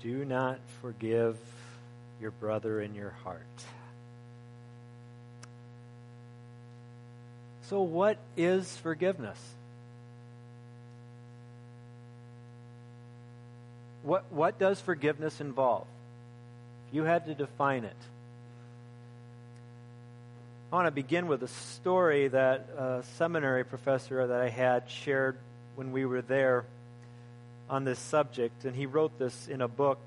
do not forgive your brother in your heart. So what is forgiveness? What does forgiveness involve? If you had to define it. I want to begin with a story that a seminary professor that I had shared when we were there on this subject, and he wrote this in a book.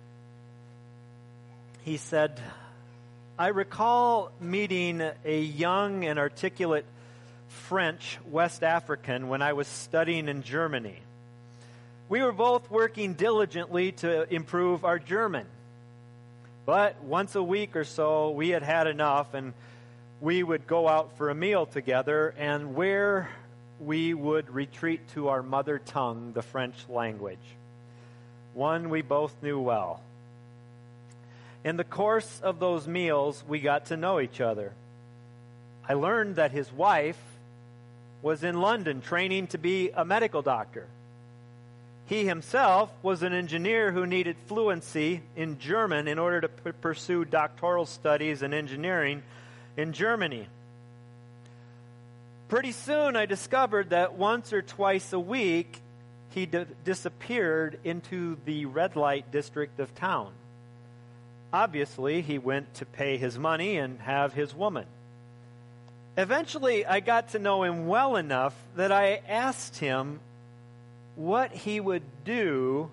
He said, I recall meeting a young and articulate French West African when I was studying in Germany. We were both working diligently to improve our German. But once a week or so, we had had enough, and we would go out for a meal together, and where we would retreat to our mother tongue, the French language, one we both knew well. In the course of those meals, we got to know each other. I learned that his wife was in London training to be a medical doctor. He himself was an engineer who needed fluency in German in order to pursue doctoral studies in engineering in Germany. Pretty soon I discovered that once or twice a week he disappeared into the red light district of town. Obviously, he went to pay his money and have his woman. Eventually, I got to know him well enough that I asked him what he would do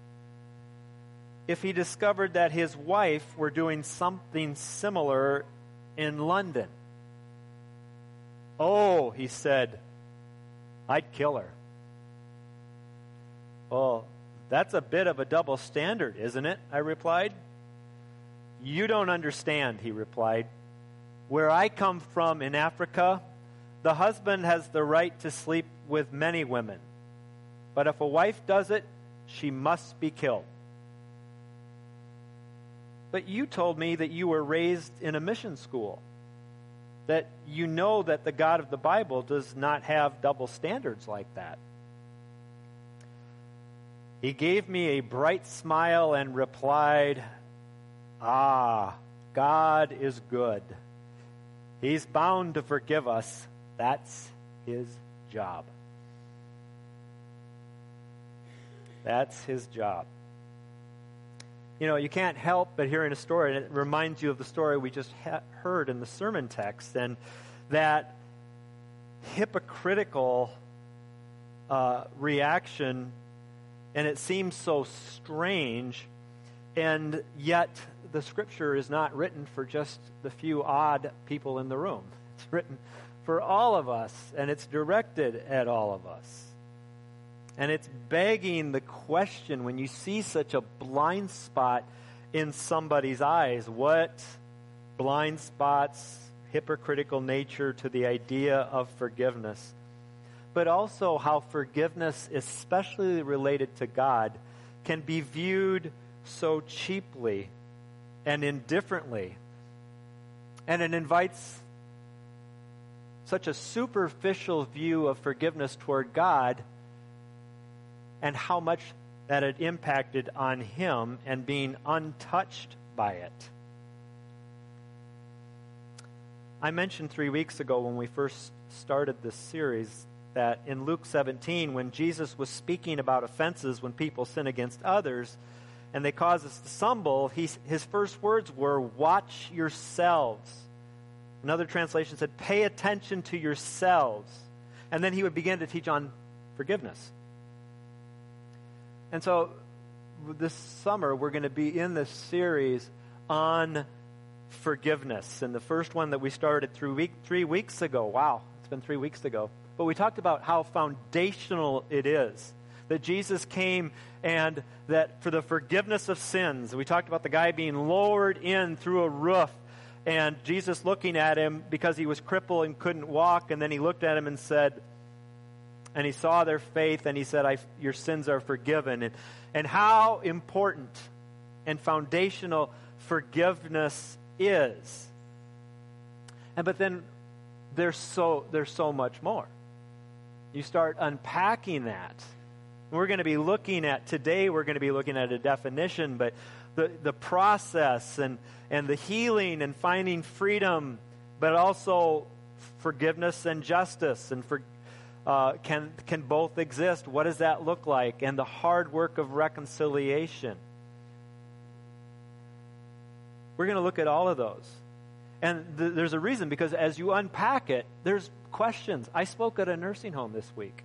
if he discovered that his wife were doing something similar in London. Oh, he said, I'd kill her. Well, that's a bit of a double standard, isn't it? I replied. You don't understand, he replied. Where I come from in Africa, the husband has the right to sleep with many women. But if a wife does it, she must be killed. But you told me that you were raised in a mission school, that you know that the God of the Bible does not have double standards like that. He gave me a bright smile and replied, God is good. He's bound to forgive us. That's his job. That's his job. You know, you can't help but hearing a story, and it reminds you of the story we just heard in the sermon text, and that hypocritical reaction, and it seems so strange, and yet the Scripture is not written for just the few odd people in the room. It's written for all of us, and it's directed at all of us. And it's begging the question, when you see such a blind spot in somebody's eyes, what blind spots, hypocritical nature to the idea of forgiveness, but also how forgiveness, especially related to God, can be viewed so cheaply and indifferently. And it invites such a superficial view of forgiveness toward God, and how much that it impacted on him and being untouched by it. I mentioned 3 weeks ago when we first started this series that in Luke 17, when Jesus was speaking about offenses when people sin against others and they cause us to stumble, his first words were, watch yourselves. Another translation said, pay attention to yourselves. And then he would begin to teach on forgiveness. And so this summer, we're going to be in this series on forgiveness. And the first one that we started 3 weeks ago. Wow, it's been 3 weeks ago. But we talked about how foundational it is that Jesus came and that for the forgiveness of sins. We talked about the guy being lowered in through a roof and Jesus looking at him because he was crippled and couldn't walk. And then he looked at him and said, and he saw their faith, and he said, your sins are forgiven. And how important and foundational forgiveness is. But then there's so much more. You start unpacking that We're going to be looking at, today we're going to be looking at a definition, but the process and the healing and finding freedom, but also forgiveness and justice, and can both exist. What does that look like? And the hard work of reconciliation. We're going to look at all of those. And there's a reason, because as you unpack it, there's questions. I spoke at a nursing home this week.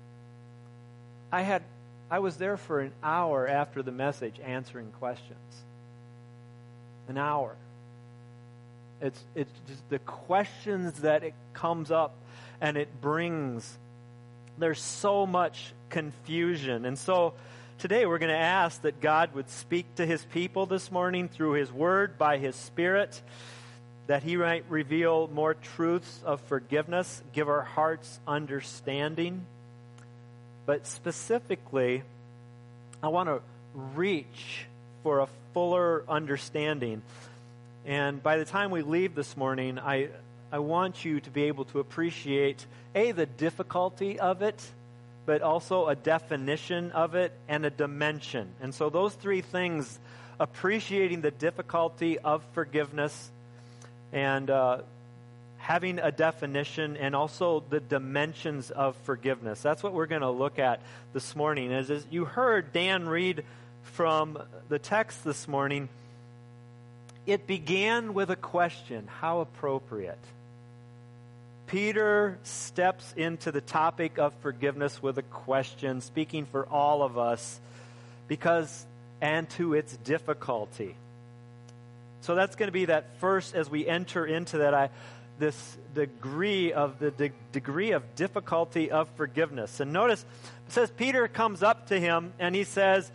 I was there for an hour after the message answering questions. An hour. It's just the questions that it comes up and it brings. There's so much confusion. And so today we're going to ask that God would speak to his people this morning through his word, by his Spirit, that he might reveal more truths of forgiveness, give our hearts understanding. But specifically, I want to reach for a fuller understanding. And by the time we leave this morning, I want you to be able to appreciate, the difficulty of it, but also a definition of it and a dimension. And so those three things, appreciating the difficulty of forgiveness and having a definition, and also the dimensions of forgiveness. That's what we're going to look at this morning. As you heard Dan read from the text this morning, it began with a question. How appropriate. Peter steps into the topic of forgiveness with a question, speaking for all of us, and to its difficulty. So that's going to be that first, as we enter into that, this degree of difficulty of forgiveness. And notice, it says Peter comes up to him and he says,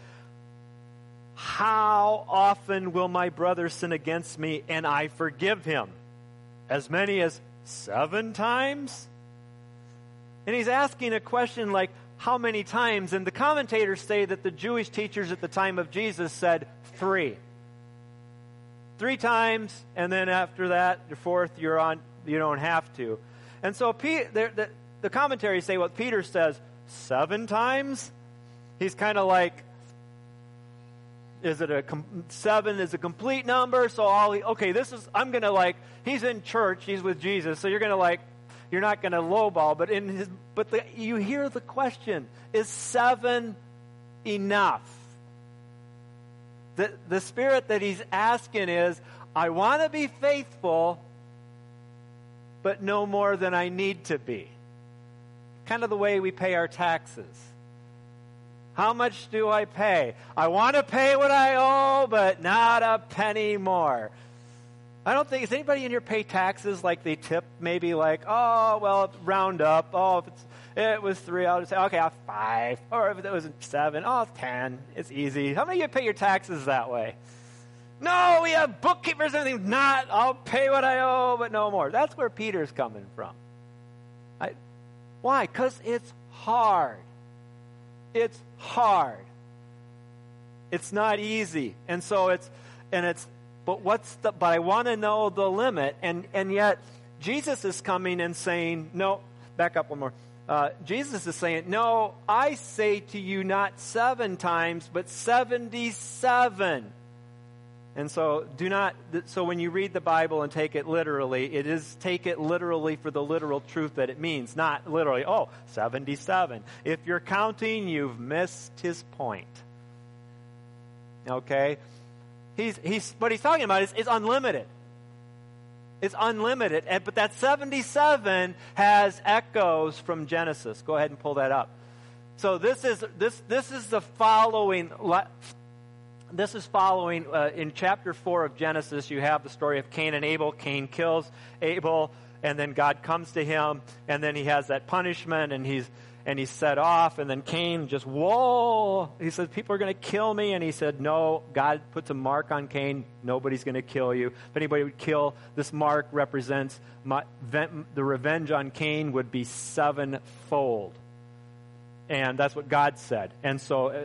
"How often will my brother sin against me and I forgive him? As many as 7 times?" And he's asking a question like, how many times? And the commentators say that the Jewish teachers at the time of Jesus said 3. 3 times, and then after that, the fourth, you don't have to. And so the commentaries say what Peter says, 7 times? He's kind of like, is it 7 is a complete number? So I'm going to he's in church, he's with Jesus, so you're not going to lowball, but you hear the question, is 7 enough? The spirit that he's asking is, I want to be faithful, but no more than I need to be. Kind of the way we pay our taxes. How much do I pay? I want to pay what I owe, but not a penny more. I don't think, does anybody in here pay taxes like they tip? Maybe round up. If it was 3, I'll just say, okay, 5. Or if it was 7, 10. It's easy. How many of you pay your taxes that way? No, we have bookkeepers and everything. I'll pay what I owe, but no more. That's where Peter's coming from. Why? Because it's hard. It's hard. It's not easy. And so but I want to know the limit. And yet, Jesus is coming and saying, no, back up one more. Jesus is saying, no, I say to you not 7 times, but 77. And so so when you read the Bible and take it literally, take it literally for the literal truth that it means, not literally, 77. If you're counting, you've missed his point. Okay? What he's talking about is unlimited. It's unlimited. But that 77 has echoes from Genesis. Go ahead and pull that up. So this is the following. This is following in chapter 4 of Genesis. You have the story of Cain and Abel. Cain kills Abel, and then God comes to him, and then he has that punishment, and he's set off, and then Cain just, whoa! He says, people are going to kill me, and he said, no, God puts a mark on Cain. Nobody's going to kill you. If anybody would kill, this mark represents the revenge on Cain would be 7-fold. And that's what God said. And so,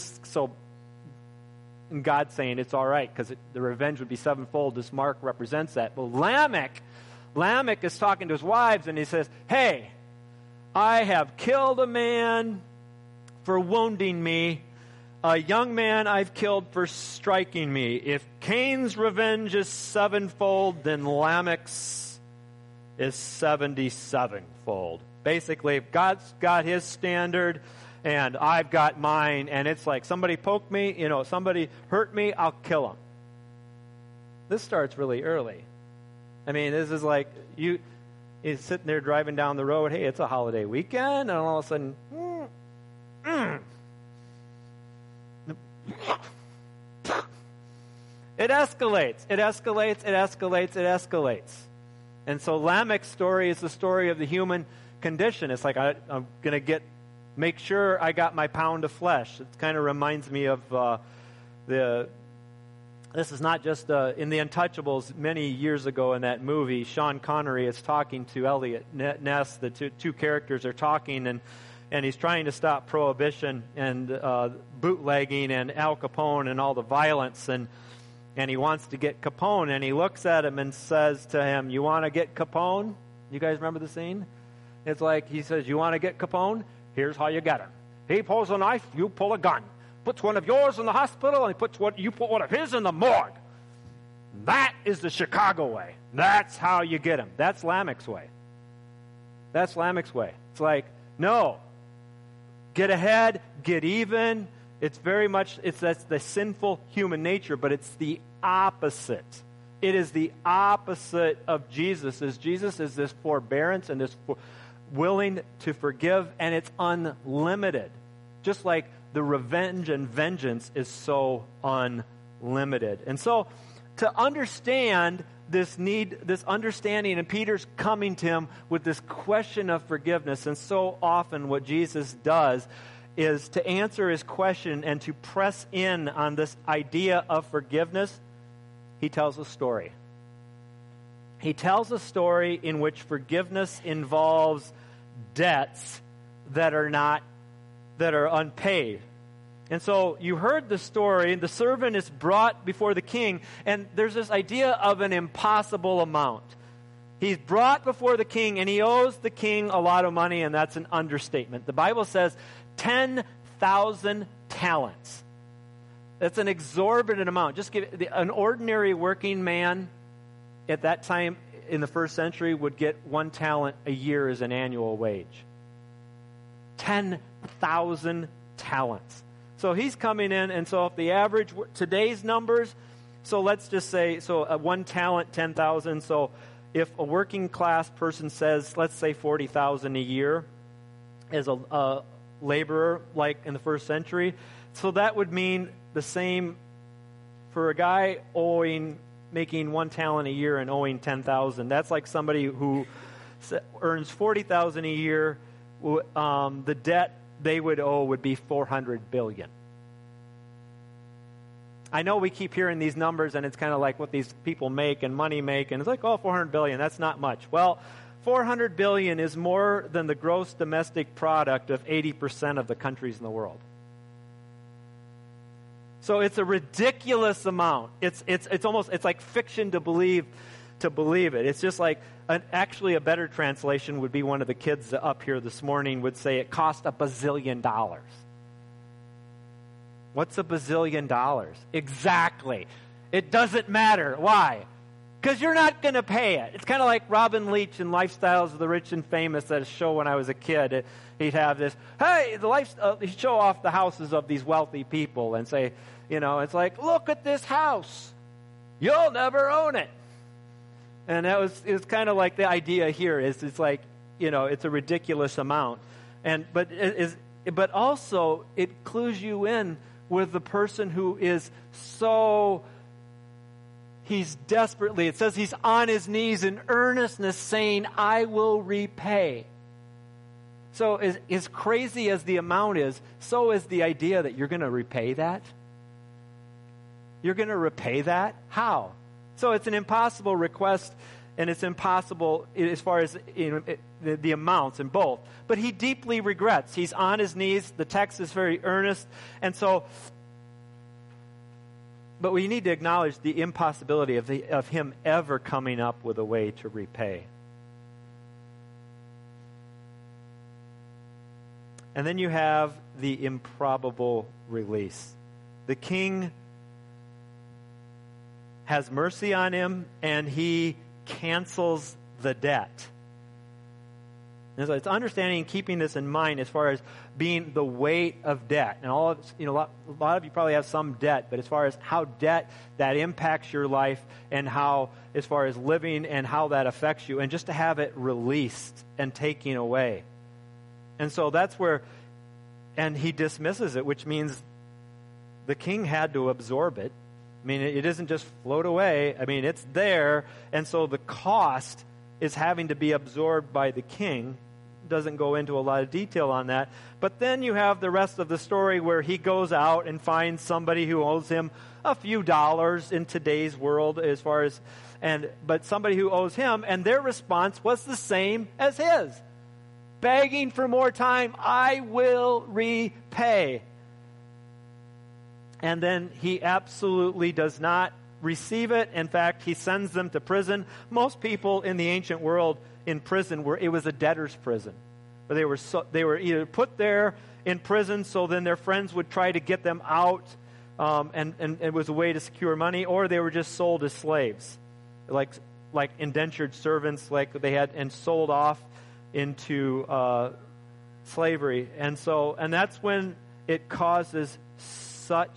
and God's saying it's all right because the revenge would be 7-fold. This mark represents that. Well, Lamech is talking to his wives, and he says, hey, I have killed a man for wounding me. A young man I've killed for striking me. If Cain's revenge is sevenfold, then Lamech's is 77-fold. Basically, if God's got his standard and I've got mine, and it's like somebody poked me, somebody hurt me, I'll kill him. This starts really early. I mean, this is like he's sitting there driving down the road. Hey, it's a holiday weekend, and all of a sudden, it escalates. It escalates. It escalates. It escalates. And so Lamech's story is the story of the human condition. It's like I'm going to make sure I got my pound of flesh. It kind of reminds me of this is not just in The Untouchables many years ago in that movie. Sean Connery is talking to Elliot Ness. The two characters are talking, and he's trying to stop prohibition and bootlegging and Al Capone and all the violence, and he wants to get Capone, and he looks at him and says to him, "You want to get Capone?" You guys remember the scene? It's like he says, "You want to get Capone? Here's how you get him. He pulls a knife, you pull a gun. Puts one of yours in the hospital, and you put one of his in the morgue. That is the Chicago way. That's how you get him." That's Lamech's way. That's Lamech's way. It's like, no. Get ahead, get even. It's very much, that's the sinful human nature, but it's the opposite. It is the opposite of Jesus. Jesus is this forbearance and this willing to forgive, and it's unlimited. Just like the revenge and vengeance is so unlimited. And so to understand this understanding, and Peter's coming to him with this question of forgiveness, and so often what Jesus does is to answer his question and to press in on this idea of forgiveness, he tells a story. He tells a story in which forgiveness involves debts that are unpaid. And so you heard the story. The servant is brought before the king, and there's this idea of an impossible amount. He's brought before the king, and he owes the king a lot of money, and that's an understatement. The Bible says 10,000 talents. That's an exorbitant amount. Just give an ordinary working man at that time in the first century would get 1 talent a year as an annual wage. 10,000 talents. So he's coming in, and so if the average, today's numbers, so let's just say, 1 talent, 10,000. So if a working class person says, let's say 40,000 a year as a laborer, like in the first century, so that would mean the same for a guy making 1 talent a year and owing 10,000. That's like somebody who earns 40,000 a year. The debt they would owe would be $400 billion. I know we keep hearing these numbers, and it's kind of like what these people make and money make, and it's like, $400 billion, that's not much. Well, $400 billion is more than the gross domestic product of 80% of the countries in the world. So it's a ridiculous amount. It's like fiction to believe it. It's just like, actually a better translation would be one of the kids up here this morning would say it cost $1 bazillion. What's $1 bazillion? Exactly. It doesn't matter. Why? Because you're not going to pay it. It's kind of like Robin Leach in Lifestyles of the Rich and Famous, that show when I was a kid. He'd have this, hey, he'd show off the houses of these wealthy people and say, it's like, look at this house. You'll never own it. And it was kind of like the idea here is it's like, it's a ridiculous amount. But also it clues you in with the person who is he's desperately, it says he's on his knees in earnestness saying, I will repay. So as crazy as the amount is, so is the idea that you're going to repay that. You're going to repay that? How? So it's an impossible request, and it's impossible as far as the amounts in both. But he deeply regrets. He's on his knees. The text is very earnest. And so, but we need to acknowledge the impossibility of him ever coming up with a way to repay. And then you have the improbable release. The king has mercy on him, and he cancels the debt. And so it's understanding and keeping this in mind as far as being the weight of debt. And a lot of you probably have some debt, but as far as how debt that impacts your life and how, as far as living and how that affects you, and just to have it released and taken away. And so that's where, and he dismisses it, which means the king had to absorb it. I mean, it doesn't just float away. I mean, it's there. And so the cost is having to be absorbed by the king. Doesn't go into a lot of detail on that. But then you have the rest of the story where he goes out and finds somebody who owes him a few dollars in today's world, as far as, but somebody who owes him, and their response was the same as his. Begging for more time, I will repay. And then he absolutely does not receive it. In fact, he sends them to prison. Most people in the ancient world in prison it was a debtor's prison. But they were either put there in prison so then their friends would try to get them out, and it was a way to secure money, or they were just sold as slaves, like indentured servants, like they had, and sold off into slavery. And that's when it causes such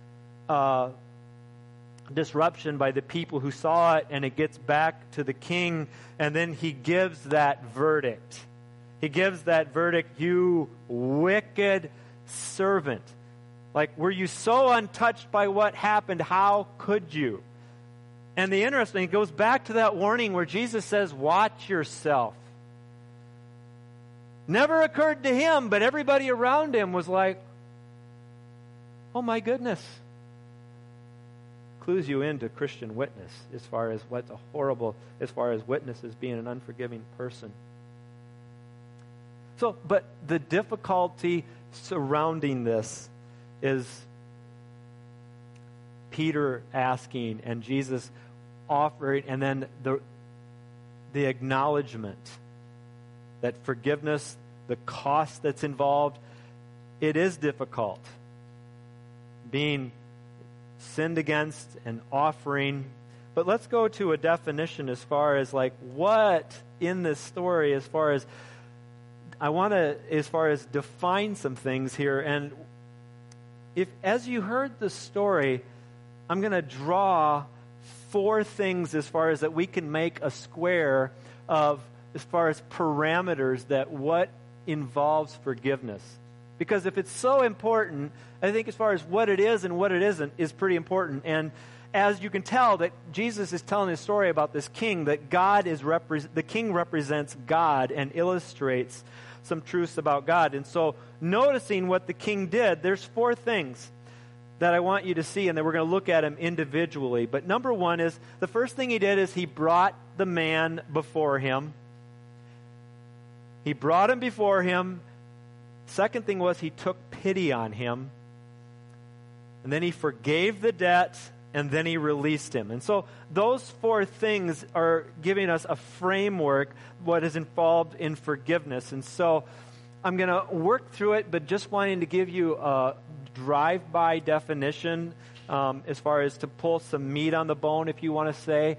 disruption by the people who saw it, and it gets back to the king, and then he gives that verdict. He gives that verdict, you wicked servant. Like, were you so untouched by what happened? How could you? And the interesting, it goes back to that warning where Jesus says, watch yourself. Never occurred to him, but everybody around him was like, oh my goodness. Clues you into Christian witness as far as what's a horrible, as far as witness as being an unforgiving person. So, but the difficulty surrounding this is Peter asking and Jesus offering, and then the acknowledgement that forgiveness, the cost that's involved, it is difficult. Being sinned against and offering. But let's go to a definition as far as like what in this story, as far as define some things here. And if, as you heard the story, I'm going to draw 4 things as far as that we can make a square of, as far as parameters that what involves forgiveness. Because if it's so important, I think as far as what it is and what it isn't is pretty important. And as you can tell that Jesus is telling a story about this king, that God is the king represents God and illustrates some truths about God. And so noticing what the king did, there's 4 things that I want you to see, and then we're going to look at them individually. But number 1 is, the first thing he did is he brought the man before him. He brought him before him. Second thing was he took pity on him. And then he forgave the debt, and then he released him. And so those 4 things are giving us a framework, what is involved in forgiveness. And so I'm going to work through it, but just wanting to give you a drive-by definition as far as to pull some meat on the bone, if you want to say.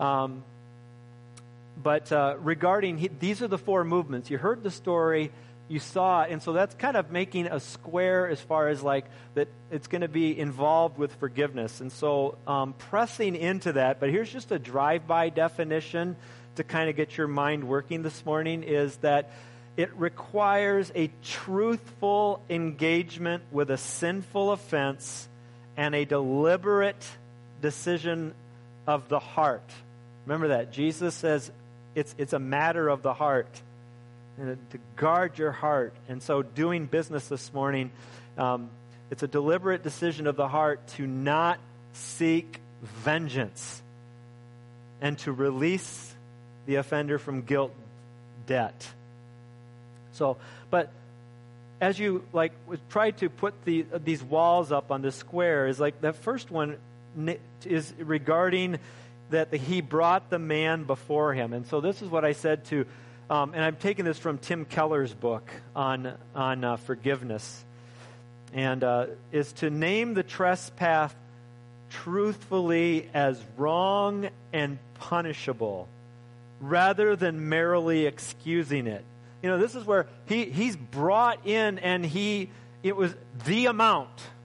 But regarding, these are the 4 movements. You heard the story, you saw it, and so that's kind of making a square as far as like that it's going to be involved with forgiveness. And so pressing into that, but here's just a drive-by definition to kind of get your mind working this morning, is that it requires a truthful engagement with a sinful offense and a deliberate decision of the heart. Remember that. Jesus says it's a matter of the heart. And to guard your heart. And so doing business this morning, it's a deliberate decision of the heart to not seek vengeance and to release the offender from guilt, debt. So, but as you like try to put these walls up on the square, is like the first one is regarding that he brought the man before him. And so this is what I said to And I'm taking this from Tim Keller's book on forgiveness. And is to name the trespass truthfully as wrong and punishable rather than merely excusing it. This is where he's brought in, and it was the amount.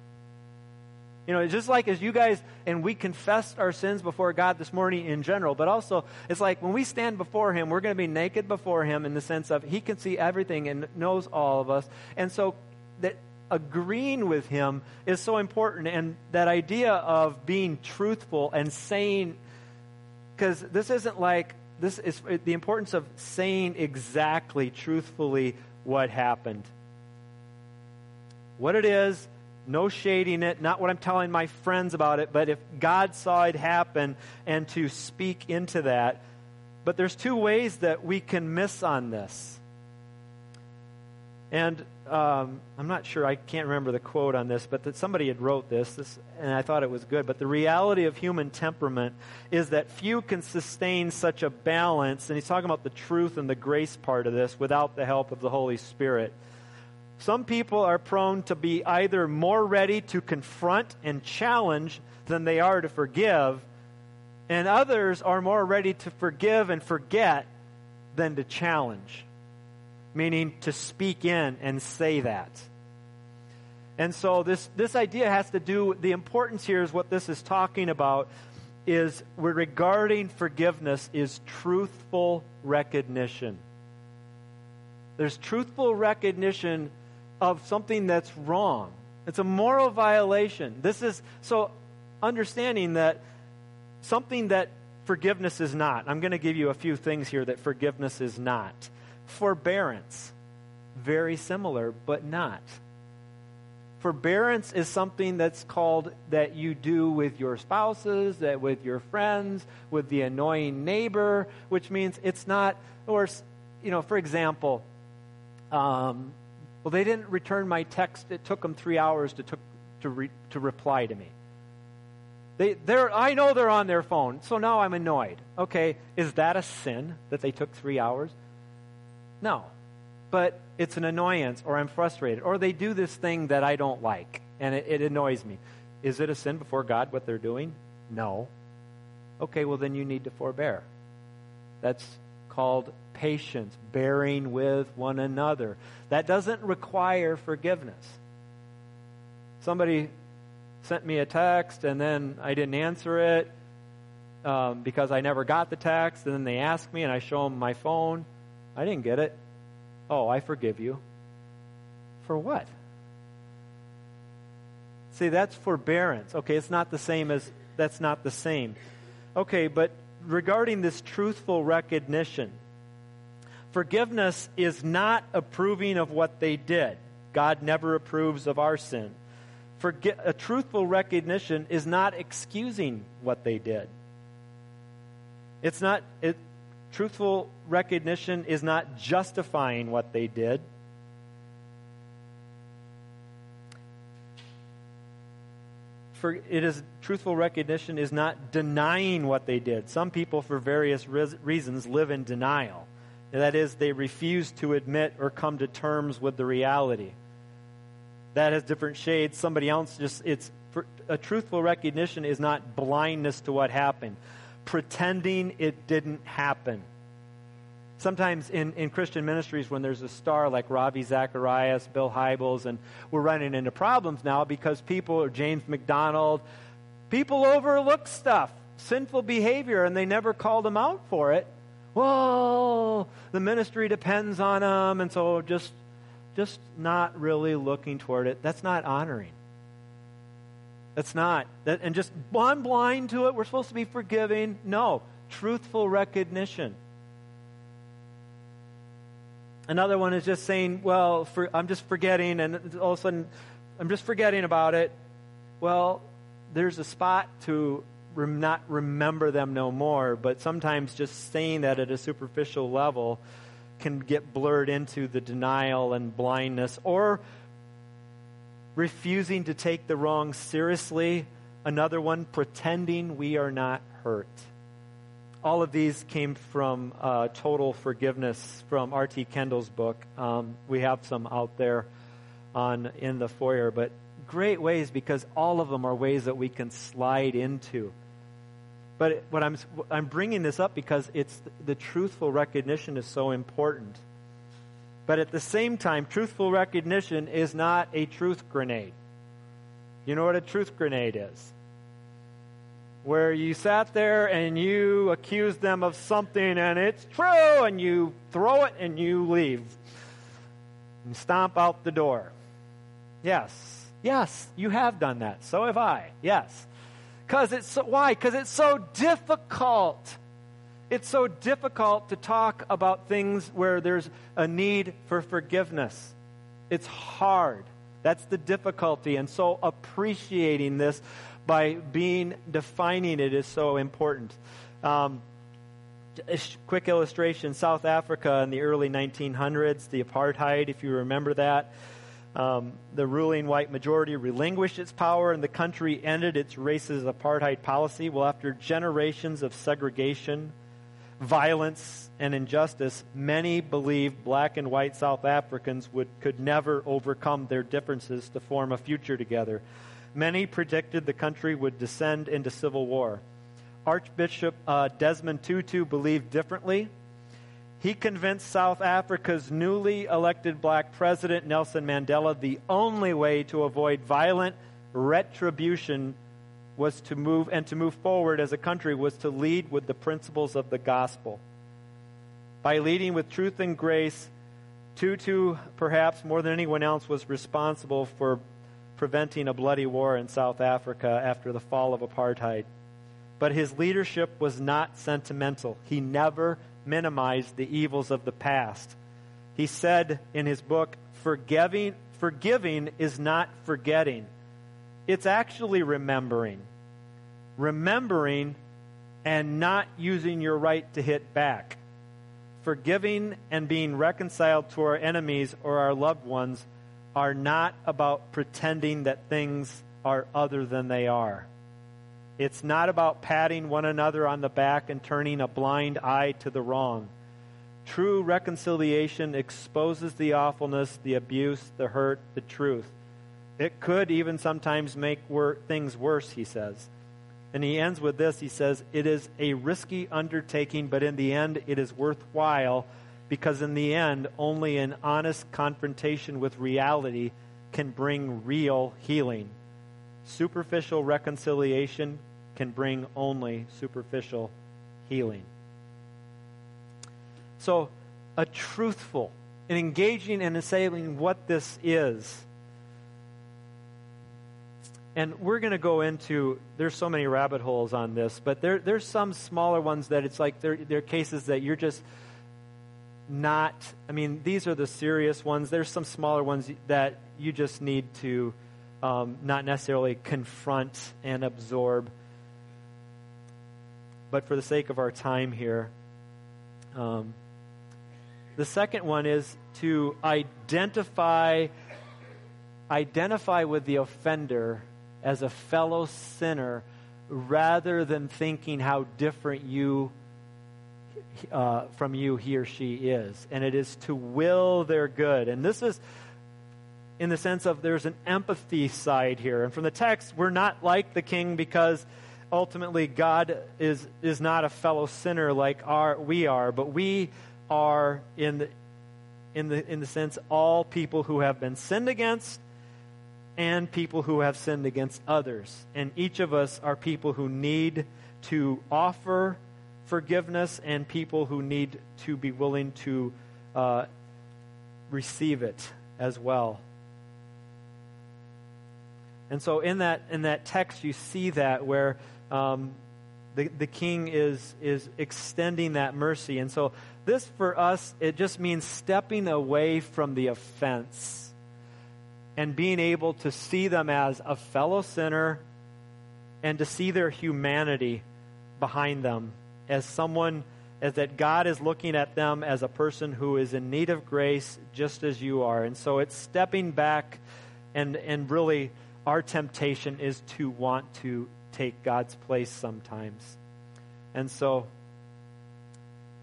Just like as you guys, and we confessed our sins before God this morning in general, but also it's like when we stand before Him, we're going to be naked before Him in the sense of He can see everything and knows all of us. And so that agreeing with Him is so important. And that idea of being truthful and saying, because this is the importance of saying exactly, truthfully what happened. What it is, no shading it, not what I'm telling my friends about it, but if God saw it happen, and to speak into that. But there's two ways that we can miss on this. And I'm not sure, I can't remember the quote on this, but that somebody had wrote this, and I thought it was good. But the reality of human temperament is that few can sustain such a balance, and he's talking about the truth and the grace part of this, without the help of the Holy Spirit. Some people are prone to be either more ready to confront and challenge than they are to forgive, and others are more ready to forgive and forget than to challenge, meaning to speak in and say that. And so this idea has to do, the importance here is what this is talking about, is regarding forgiveness is truthful recognition. There's truthful recognition of something that's wrong. It's a moral violation. This is so understanding that something that forgiveness is not. I'm going to give you a few things here that forgiveness is not. Forbearance, very similar, but not. Forbearance is something that's called that you do with your spouses, that with your friends, with the annoying neighbor, which means it's not, or for example, they didn't return my text. It took them 3 hours to reply to me. I know they're on their phone, so now I'm annoyed. Okay, is that a sin that they took 3 hours? No, but it's an annoyance, or I'm frustrated, or they do this thing that I don't like, and it annoys me. Is it a sin before God what they're doing? No. Okay, well then you need to forbear. That's called patience, bearing with one another. That doesn't require forgiveness. Somebody sent me a text, and then I didn't answer it because I never got the text, and then they ask me, and I show them my phone. I didn't get it. Oh, I forgive you. For what? See, that's forbearance. Okay, it's not the same as, that's not the same. Okay, but regarding this truthful recognition, forgiveness is not approving of what they did. God never approves of our sin. A truthful recognition is not excusing what they did. Truthful recognition is not justifying what they did. Truthful recognition is not denying what they did. Some people, for various reasons, live in denial. That is, they refuse to admit or come to terms with the reality. That has different shades. Somebody else a truthful recognition is not blindness to what happened. Pretending it didn't happen. Sometimes in Christian ministries, when there's a star like Ravi Zacharias, Bill Hybels, and we're running into problems now because people, or James McDonald, people overlook stuff, sinful behavior, and they never called them out for it. Well, the ministry depends on them, and so just not really looking toward it. That's not honoring. That's not. And just I'm blind to it. We're supposed to be forgiving. No, truthful recognition. Another one is just saying, well, I'm just forgetting, and all of a sudden, I'm just forgetting about it. Well, there's a spot to not remember them no more, but sometimes just saying that at a superficial level can get blurred into the denial and blindness, or refusing to take the wrong seriously. Another one, pretending we are not hurt. all of these came from Total Forgiveness from R.T. Kendall's book. We have some out there in the foyer, but great ways, because all of them are ways that we can slide into. But what I'm bringing this up because it's the truthful recognition is so important. But at the same time, truthful recognition is not a truth grenade. You know what a truth grenade is? Where you sat there and you accused them of something and it's true, and you throw it and you leave. And stomp out the door. Yes, you have done that. So have I. Yes. Why? Because it's so difficult. It's so difficult to talk about things where there's a need for forgiveness. It's hard. That's the difficulty. And so appreciating this by defining it is so important. A quick illustration, South Africa in the early 1900s, the apartheid, if you remember that. The ruling white majority relinquished its power and the country ended its racist apartheid policy. Well, after generations of segregation, violence, and injustice, many believed black and white South Africans could never overcome their differences to form a future together. Many predicted the country would descend into civil war. Archbishop Desmond Tutu believed differently. He convinced South Africa's newly elected black president, Nelson Mandela, the only way to avoid violent retribution was to move forward as a country was to lead with the principles of the gospel. By leading with truth and grace, Tutu, perhaps more than anyone else, was responsible for preventing a bloody war in South Africa after the fall of apartheid. But his leadership was not sentimental. He never minimized the evils of the past. He said in his book, forgiving is not forgetting. It's actually remembering. Remembering and not using your right to hit back. Forgiving and being reconciled to our enemies or our loved ones are not about pretending that things are other than they are. It's not about patting one another on the back and turning a blind eye to the wrong. True reconciliation exposes the awfulness, the abuse, the hurt, the truth. It could even sometimes make things worse, he says. And he ends with this. He says, it is a risky undertaking, but in the end it is worthwhile, because in the end only an honest confrontation with reality can bring real healing. Superficial reconciliation can bring only superficial healing. So, an engaging and assailing what this is. And we're going to go into, there's so many rabbit holes on this, but there's some smaller ones that it's like they're cases that you're just not, these are the serious ones. There's some smaller ones that you just need to not necessarily confront and absorb. But for the sake of our time here, the second one is to identify with the offender as a fellow sinner rather than thinking how different from you he or she is. And it is to will their good. And this is in the sense of there's an empathy side here. And from the text, we're not like the king because ultimately God is not a fellow sinner like we are, but we are in the sense all people who have been sinned against and people who have sinned against others. And each of us are people who need to offer forgiveness and people who need to be willing to receive it as well. And so in that text you see that where the king is extending that mercy. And so this for us, it just means stepping away from the offense and being able to see them as a fellow sinner and to see their humanity behind them as that God is looking at them as a person who is in need of grace just as you are. And so it's stepping back and really our temptation is to want to take God's place sometimes. And so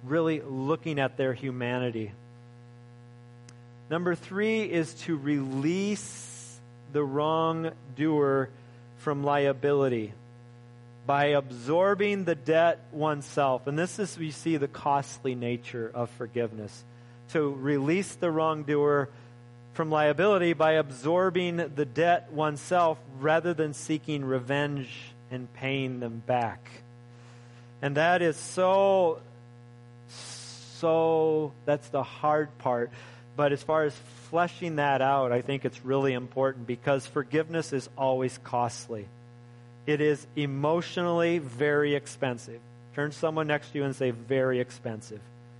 really looking at their humanity. Number 3 is to release the wrongdoer from liability by absorbing the debt oneself. And this is, we see the costly nature of forgiveness. To release the wrongdoer from liability by absorbing the debt oneself rather than seeking revenge and paying them back. And that is so, that's the hard part. But as far as fleshing that out, I think it's really important because forgiveness is always costly. It is emotionally very expensive. Turn to someone next to you and say, very expensive.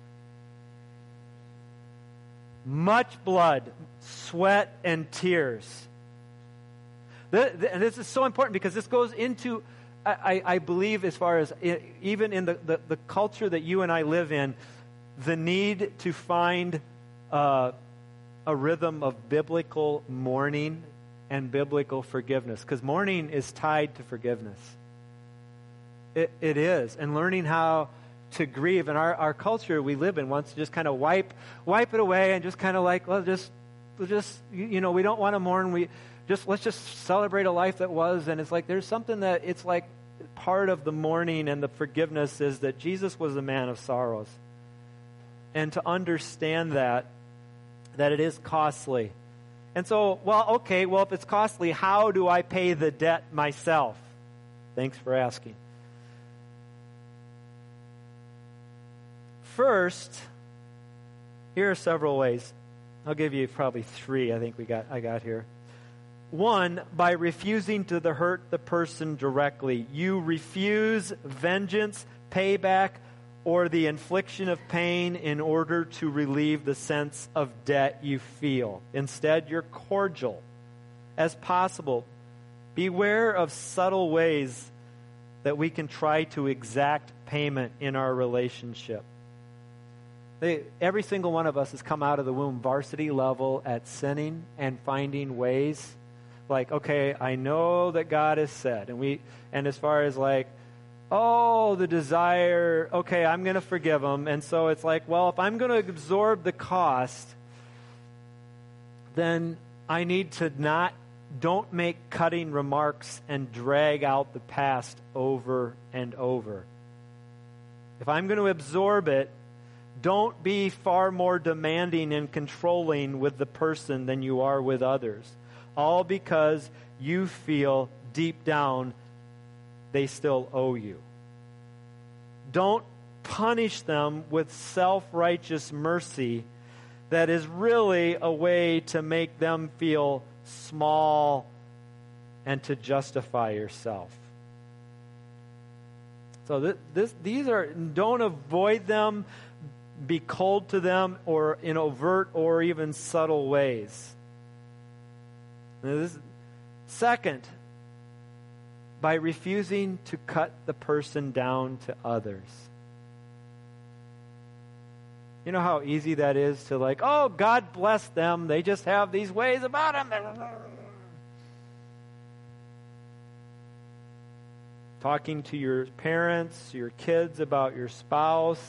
Much blood, sweat, and tears. And this is so important because this goes into, I believe, as far as even in the culture that you and I live in, the need to find a rhythm of biblical mourning and biblical forgiveness. Because mourning is tied to forgiveness. It is. And learning how to grieve. And our culture we live in wants to just kind of wipe it away and just kind of like, we'll just we don't want to mourn. Let's just celebrate a life that was. And it's like there's something that it's like part of the mourning and the forgiveness is that Jesus was a man of sorrows. And to understand that it is costly. And so, if it's costly, how do I pay the debt myself? Thanks for asking. First, here are several ways. I'll give you probably 3 I got here. 1, by refusing to hurt the person directly. You refuse vengeance, payback, or the infliction of pain in order to relieve the sense of debt you feel. Instead, you're cordial as possible. Beware of subtle ways that we can try to exact payment in our relationship. Every single one of us has come out of the womb varsity level at sinning and finding ways like, okay, I know that God has said, and as far as like, the desire, okay, I'm going to forgive them. And so it's like, well, if I'm going to absorb the cost, then I need to don't make cutting remarks and drag out the past over and over. If I'm going to absorb it, don't be far more demanding and controlling with the person than you are with others. All because you feel deep down they still owe you. Don't punish them with self-righteous mercy that is really a way to make them feel small and to justify yourself. So these are, don't avoid them, be cold to them, or in overt or even subtle ways. Second, by refusing to cut the person down to others. You know how easy that is to like, oh, God bless them. They just have these ways about them. Talking to your parents, your kids about your spouse.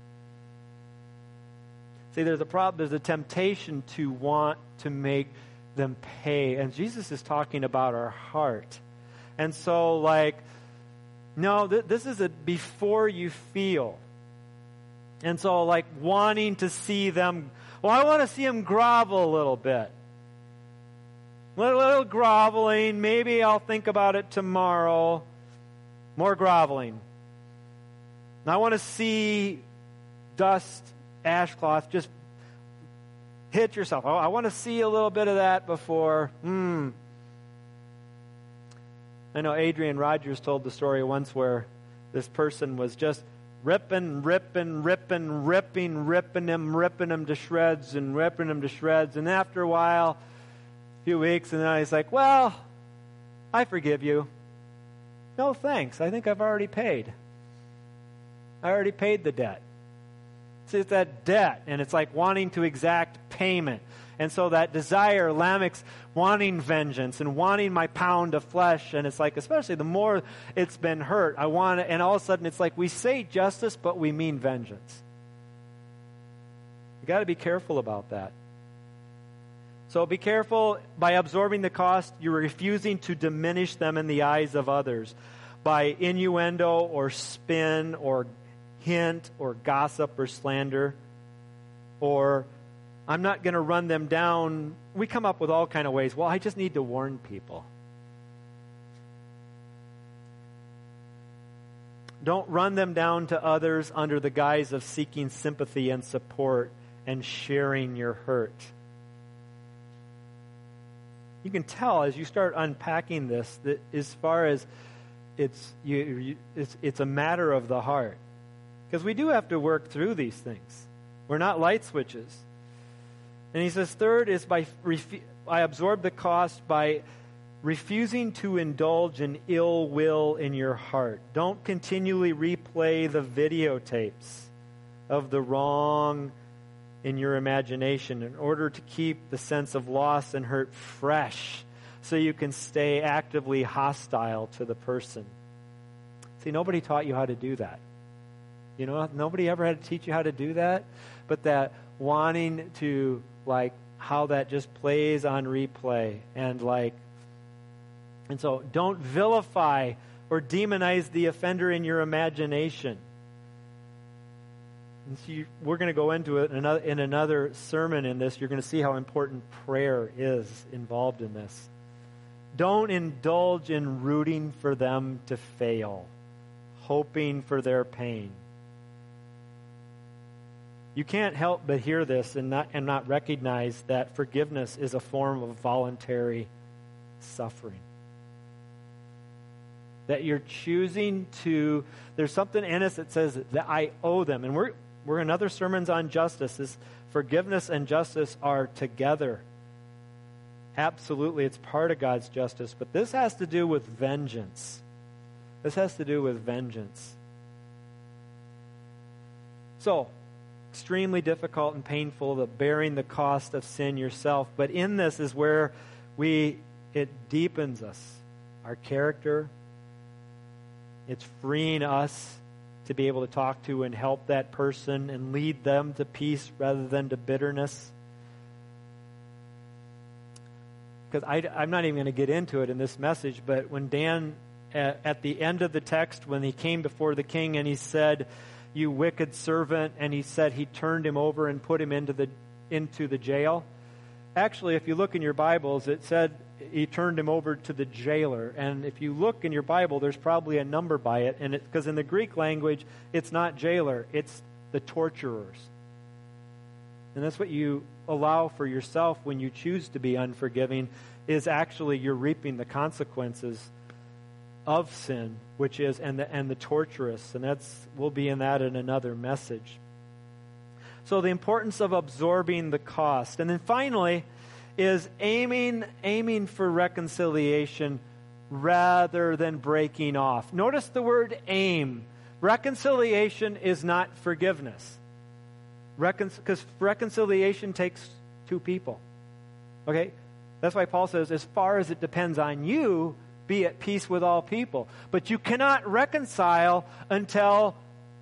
See, there's a problem. There's a temptation to want to make them pay. And Jesus is talking about our heart. And so, no, this is before you feel. And so, wanting to see them, I want to see them grovel a little bit. A little groveling. Maybe I'll think about it tomorrow. More groveling. And I want to see dust, ashcloth, just hit yourself. I want to see a little bit of that before. I know Adrian Rogers told the story once where this person was just ripping him to shreds. And after a while, a few weeks, and then he's like, well, I forgive you. No, thanks. I think I've already paid. I already paid the debt. See, it's that debt, and it's like wanting to exact payment. And so that desire, Lamech's wanting vengeance and wanting my pound of flesh. And it's like, especially the more it's been hurt, I want it. And all of a sudden it's like we say justice, but we mean vengeance. You got to be careful about that. So be careful. By absorbing the cost, you're refusing to diminish them in the eyes of others by innuendo or spin or hint or gossip or slander, or I'm not going to run them down. We come up with all kind of ways. Well, I just need to warn people. Don't run them down to others under the guise of seeking sympathy and support and sharing your hurt. You can tell as you start unpacking this that as far as it's a matter of the heart. Because we do have to work through these things. We're not light switches. And he says, third is I absorb the cost by refusing to indulge in ill will in your heart. Don't continually replay the videotapes of the wrong in your imagination in order to keep the sense of loss and hurt fresh so you can stay actively hostile to the person. See, nobody taught you how to do that. You know, nobody ever had to teach you how to do that, but that wanting to, how that just plays on replay and so don't vilify or demonize the offender in your imagination. And so we're going to go into it in another sermon in this. You're going to see how important prayer is involved in this. Don't indulge in rooting for them to fail, hoping for their pain. You can't help but hear this and not recognize that forgiveness is a form of voluntary suffering. That you're choosing to, there's something in us that says that I owe them. And we're in other sermons on justice. This forgiveness and justice are together. Absolutely, it's part of God's justice. But this has to do with vengeance. This has to do with vengeance. So, extremely difficult and painful, the bearing the cost of sin yourself. But in this is where it deepens us, our character. It's freeing us to be able to talk to and help that person and lead them to peace rather than to bitterness. Because I'm not even going to get into it in this message, but when Dan, at the end of the text, when he came before the king and he said, "You wicked servant," and he said he turned him over and put him into the jail. Actually, if you look in your Bibles, it said he turned him over to the jailer. And if you look in your Bible, there's probably a number by it. And because in the Greek language, it's not jailer, it's the torturers. And that's what you allow for yourself when you choose to be unforgiving, is actually you're reaping the consequences of sin, which is and the torturous. And we'll be in that in another message. So the importance of absorbing the cost. And then finally is aiming for reconciliation rather than breaking off. Notice the word aim. Reconciliation is not forgiveness. Because reconciliation takes two people. Okay? That's why Paul says, as far as it depends on you, be at peace with all people. But you cannot reconcile until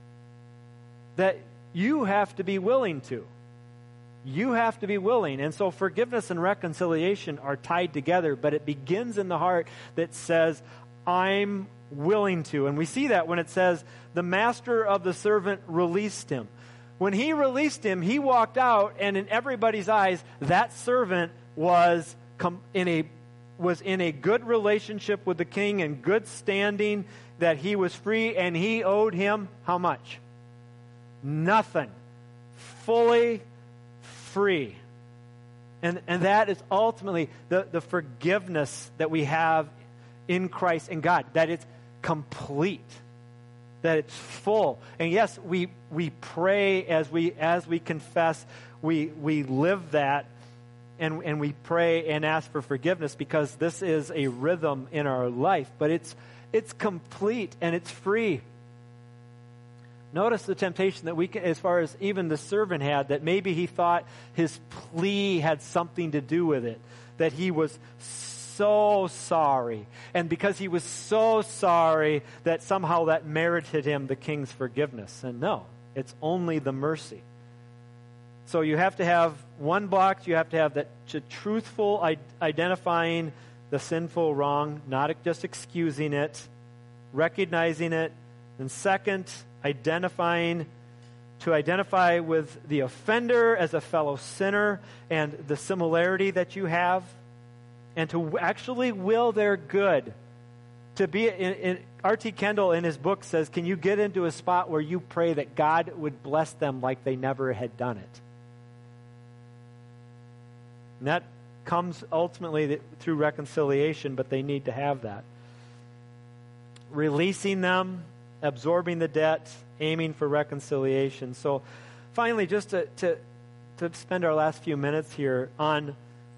that you have to be willing to. You have to be willing. And so forgiveness and reconciliation are tied together, but it begins in the heart that says, I'm willing to. And we see that when it says, the master of the servant released him. When he released him, he walked out, and in everybody's eyes, that servant was in a good relationship with the king and good standing, that he was free, and he owed him how much? Nothing. Fully free. And that is ultimately the forgiveness that we have in Christ and God, that it's complete, that it's full. And yes, we pray as we confess, we live that, and we pray and ask for forgiveness because this is a rhythm in our life, but it's complete and it's free. Notice the temptation that we can, as far as even the servant had, that maybe he thought his plea had something to do with it, that he was so sorry. And because he was so sorry, that somehow that merited him the king's forgiveness. And no, it's only the mercy. So you have to have one block. You have to have that truthful identifying the sinful wrong, not just excusing it, recognizing it. And second, to identify with the offender as a fellow sinner and the similarity that you have, and to actually will their good. To be in R.T. Kendall in his book says, can you get into a spot where you pray that God would bless them like they never had done it? And that comes ultimately through reconciliation, but they need to have that. Releasing them, absorbing the debt, aiming for reconciliation. So finally, just to spend our last few minutes here on,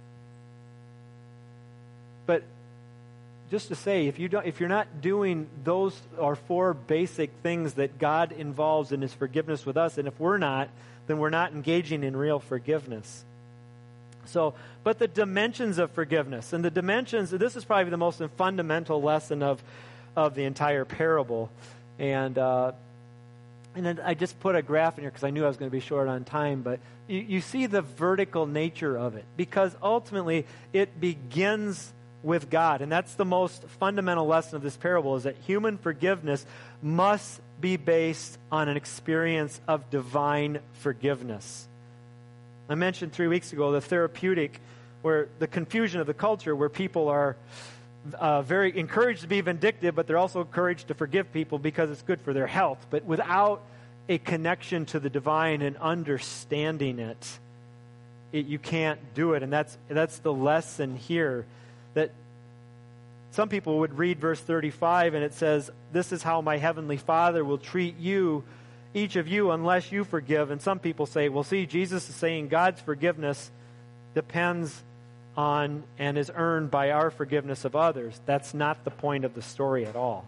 but just to say, if you're not doing those are 4 basic things that God involves in his forgiveness with us, and if we're not, then we're not engaging in real forgiveness. So, but the dimensions of forgiveness, and the dimensions, this is probably the most fundamental lesson of the entire parable. And then I just put a graph in here because I knew I was going to be short on time, but you see the vertical nature of it, because ultimately it begins with God. And that's the most fundamental lesson of this parable, is that human forgiveness must be based on an experience of divine forgiveness. I mentioned 3 weeks ago the therapeutic, where the confusion of the culture, where people are very encouraged to be vindictive, but they're also encouraged to forgive people because it's good for their health. But without a connection to the divine and understanding it, you can't do it. And that's the lesson here. That some people would read verse 35 and it says, this is how my heavenly Father will treat you, each of you, unless you forgive. And some people say, well, see, Jesus is saying God's forgiveness depends on and is earned by our forgiveness of others. That's not the point of the story at all.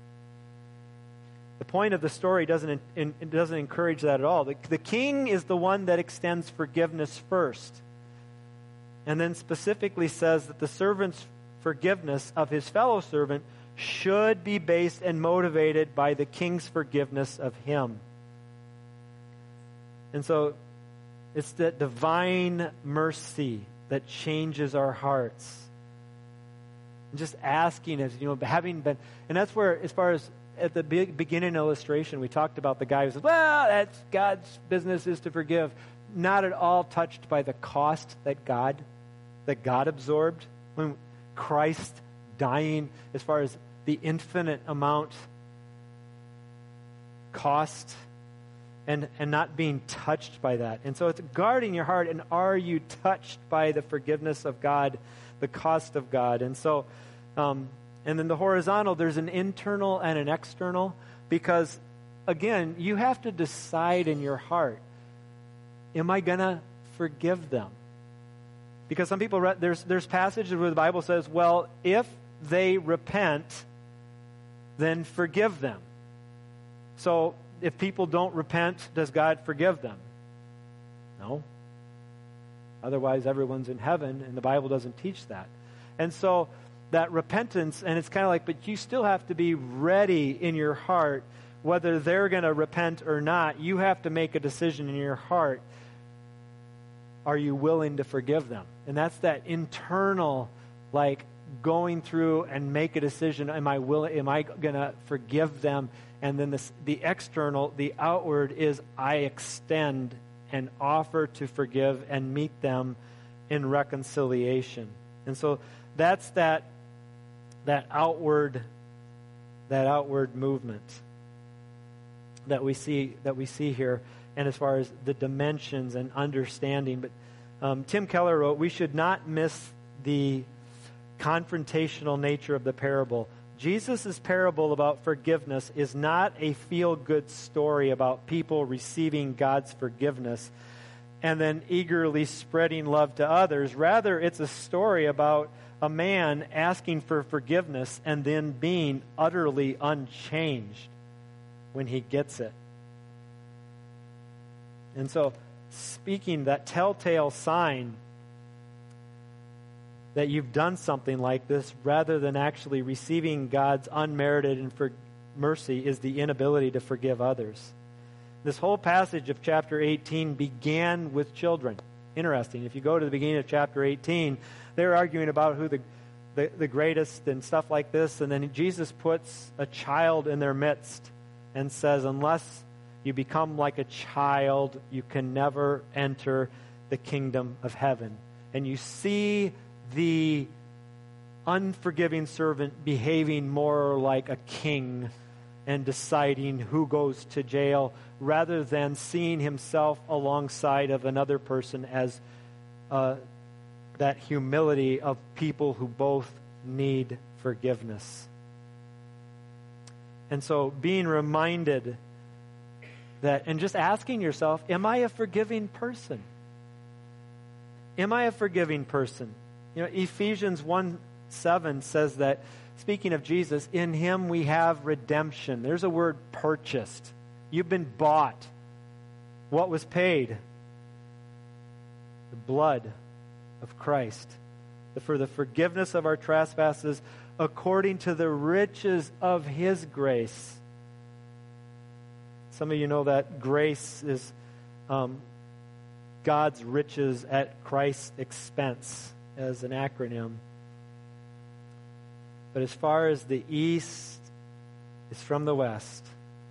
The point of the story doesn't encourage that at all. The king is the one that extends forgiveness first, and then specifically says that the servant's forgiveness of his fellow servant should be based and motivated by the king's forgiveness of him. And so it's that divine mercy that changes our hearts. And just asking us, having been, and that's where, as far as at the beginning illustration, we talked about the guy who says, well, that's God's business is to forgive. Not at all touched by the cost that God absorbed when Christ dying, as far as the infinite amount cost, and not being touched by that. And so it's guarding your heart, and are you touched by the forgiveness of God, the cost of God? And so, and then the horizontal, there's an internal and an external, because, again, you have to decide in your heart, am I going to forgive them? Because some people, there's passages where the Bible says, well, if they repent, then forgive them. So if people don't repent, does God forgive them? No. Otherwise, everyone's in heaven, and the Bible doesn't teach that. And so that repentance, and it's kind of like, but you still have to be ready in your heart, whether they're going to repent or not. You have to make a decision in your heart. Are you willing to forgive them? And that's that internal, like, going through and make a decision. Am I going to forgive them? And then the external, the outward, is I extend and offer to forgive and meet them in reconciliation. And so that's that outward movement that we see here, and as far as the dimensions and understanding. But Tim Keller wrote, we should not miss the confrontational nature of the parable. Jesus' parable about forgiveness is not a feel-good story about people receiving God's forgiveness and then eagerly spreading love to others. Rather, it's a story about a man asking for forgiveness and then being utterly unchanged when he gets it. And so, speaking that telltale sign that you've done something like this, rather than actually receiving God's unmerited mercy, is the inability to forgive others. this whole passage of chapter 18 began with children. Interesting. If you go to the beginning of chapter 18, they're arguing about who the greatest and stuff like this. And then Jesus puts a child in their midst and says, unless you become like a child, you can never enter the kingdom of heaven. And you see the unforgiving servant behaving more like a king and deciding who goes to jail rather than seeing himself alongside of another person as that humility of people who both need forgiveness. And so being reminded that, and just asking yourself, am I a forgiving person? Am I a forgiving person? You know, Ephesians 1:7 says that, speaking of Jesus, in him we have redemption. There's a word, purchased. You've been bought. What was paid? The blood of Christ. For the forgiveness of our trespasses according to the riches of his grace. Some of you know that grace is God's riches at Christ's expense as an acronym. But as far as the east is from the west,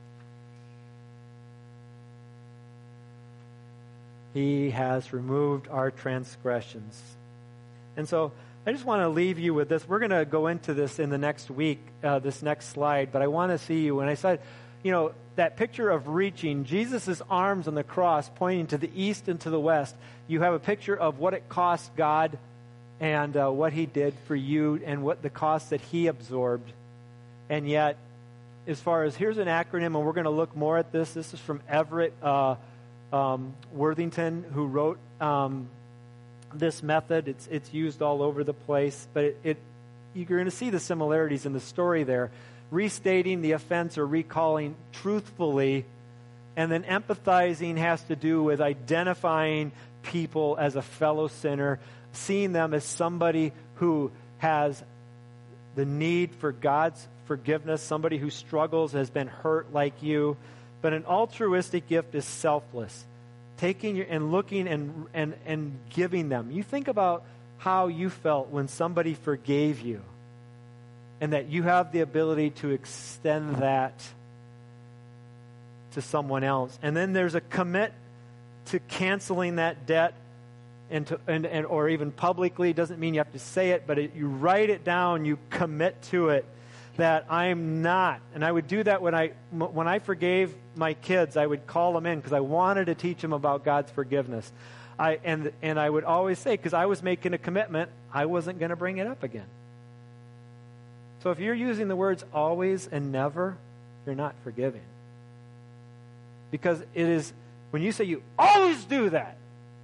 he has removed our transgressions. And so I just want to leave you with this. We're going to go into this in the next week, this next slide, but I want to see you. When I said, you know, that picture of reaching, Jesus' arms on the cross pointing to the east and to the west, you have a picture of what it cost God and what he did for you and what the cost that he absorbed. And yet, as far as, here's an acronym, and we're going to look more at this. This is from Everett Worthington, who wrote this method. It's used all over the place, but you're going to see the similarities in the story there. Restating the offense or recalling truthfully, and then empathizing has to do with identifying people as a fellow sinner, seeing them as somebody who has the need for God's forgiveness, somebody who struggles, has been hurt like you. But an altruistic gift is selfless, taking and looking and giving them. You think about how you felt when somebody forgave you, and that you have the ability to extend that to someone else. And then there's a commit to canceling that debt, and or even publicly. It doesn't mean you have to say it, but you write it down, you commit to it, that I'm not. And I would do that when I forgave my kids. I would call them in because I wanted to teach them about God's forgiveness. And I would always say, because I was making a commitment, I wasn't going to bring it up again. So if you're using the words always and never, you're not forgiving. Because it is, when you say you always do that,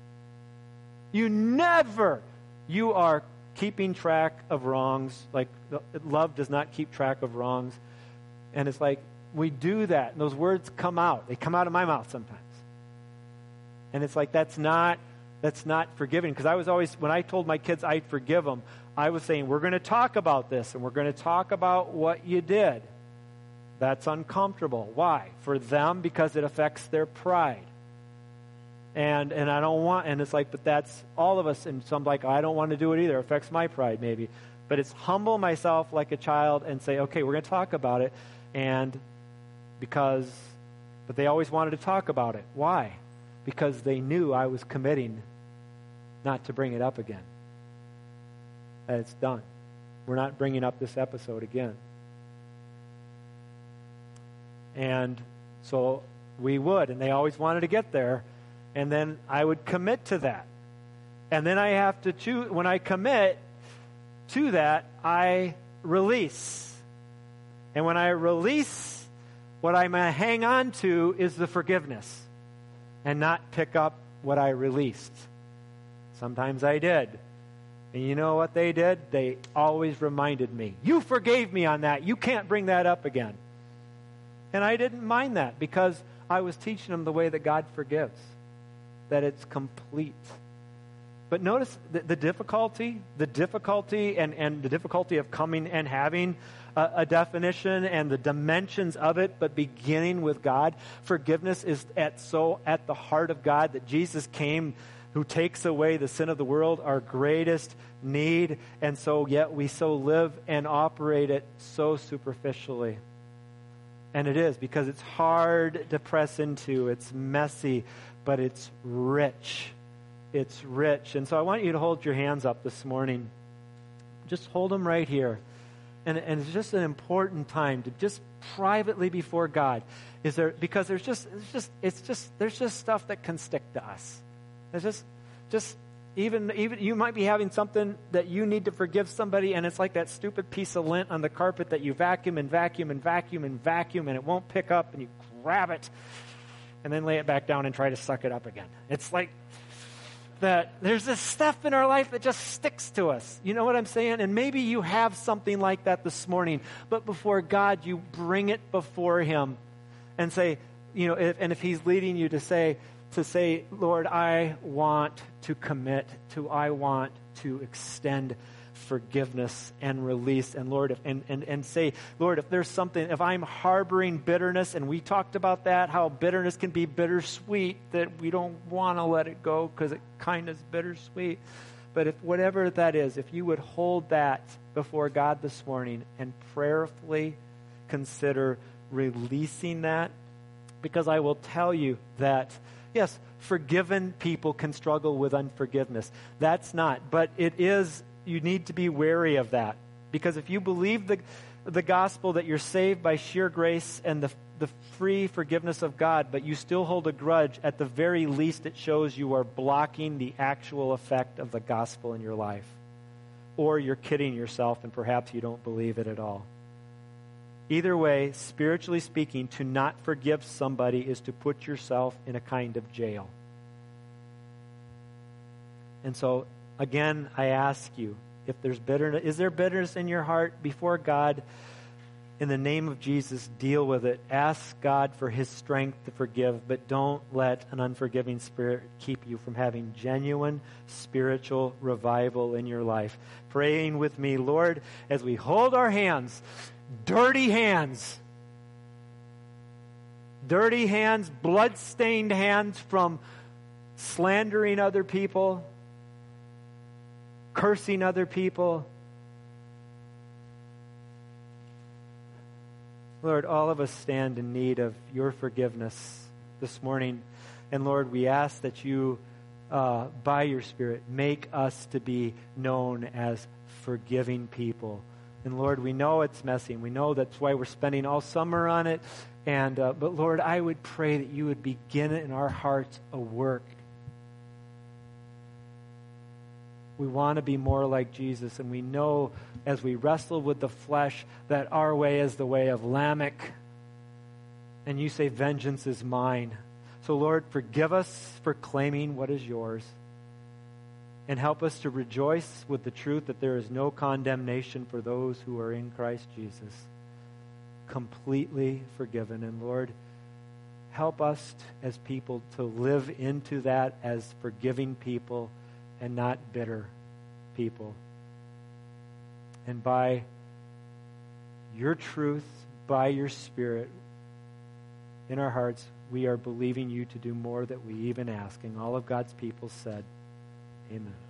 you are keeping track of wrongs. Like, love does not keep track of wrongs. And it's like, we do that, and those words come out. They come out of my mouth sometimes. And it's like, that's not forgiving. Because I was always, when I told my kids I'd forgive them, I was saying, we're going to talk about this, and we're going to talk about what you did. That's uncomfortable. Why? For them, because it affects their pride. And I don't want, and it's like, but that's all of us. And some like, I don't want to do it either. It affects my pride maybe. But it's humble myself like a child and say, okay, we're going to talk about it. But they always wanted to talk about it. Why? Because they knew I was committing not to bring it up again. That it's done. We're not bringing up this episode again. And so we would, and they always wanted to get there. And then I would commit to that. And then I have to choose. When I commit to that, I release. And when I release, what I'm going to hang on to is the forgiveness and not pick up what I released. Sometimes I did. And you know what they did? They always reminded me, you forgave me on that. You can't bring that up again. And I didn't mind that because I was teaching them the way that God forgives. That it's complete. But notice the difficulty and the difficulty of coming and having a definition and the dimensions of it, but beginning with God. Forgiveness is at the heart of God, that Jesus came who takes away the sin of the world, our greatest need, and so yet we so live and operate it so superficially. And it is, because it's hard to press into, it's messy, but it's rich. It's rich. And so I want you to hold your hands up this morning. Just hold them right here. And it's just an important time to just privately before God. Because there's just stuff that can stick to us. There's just even you might be having something that you need to forgive somebody, and it's like that stupid piece of lint on the carpet that you vacuum and vacuum and vacuum and vacuum, and it won't pick up, and you grab it and then lay it back down and try to suck it up again. It's like that there's this stuff in our life that just sticks to us. You know what I'm saying? And maybe you have something like that this morning, but before God, you bring it before Him and say, if He's leading you to say, Lord, I want to commit I want to extend forgiveness and release. And Lord, and say, Lord, if there's something, if I'm harboring bitterness, and we talked about that, how bitterness can be bittersweet, that we don't want to let it go because it kind of is bittersweet. But if whatever that is, if you would hold that before God this morning and prayerfully consider releasing that, because I will tell you that, yes, forgiven people can struggle with unforgiveness. That's not, but it is. You need to be wary of that, because if you believe the gospel that you're saved by sheer grace and the free forgiveness of God, but you still hold a grudge, at the very least it shows you are blocking the actual effect of the gospel in your life. Or you're kidding yourself and perhaps you don't believe it at all. Either way, spiritually speaking, to not forgive somebody is to put yourself in a kind of jail. And so, again, I ask you, if there's bitterness, is there bitterness in your heart before God? In the name of Jesus, deal with it. Ask God for His strength to forgive, but don't let an unforgiving spirit keep you from having genuine spiritual revival in your life. Praying with me, Lord, as we hold our hands, dirty hands, blood-stained hands from slandering other people, cursing other people. Lord, all of us stand in need of your forgiveness this morning. And Lord, we ask that you, by your Spirit, make us to be known as forgiving people. And Lord, we know it's messy, and we know that's why we're spending all summer on it. But Lord, I would pray that you would begin in our hearts a work. We want to be more like Jesus, and we know as we wrestle with the flesh that our way is the way of Lamech, and you say, vengeance is mine. So Lord, forgive us for claiming what is yours, and help us to rejoice with the truth that there is no condemnation for those who are in Christ Jesus, completely forgiven. And Lord, help us as people to live into that as forgiving people and not bitter people. And by your truth, by your Spirit in our hearts, we are believing you to do more than we even ask. And all of God's people said, amen.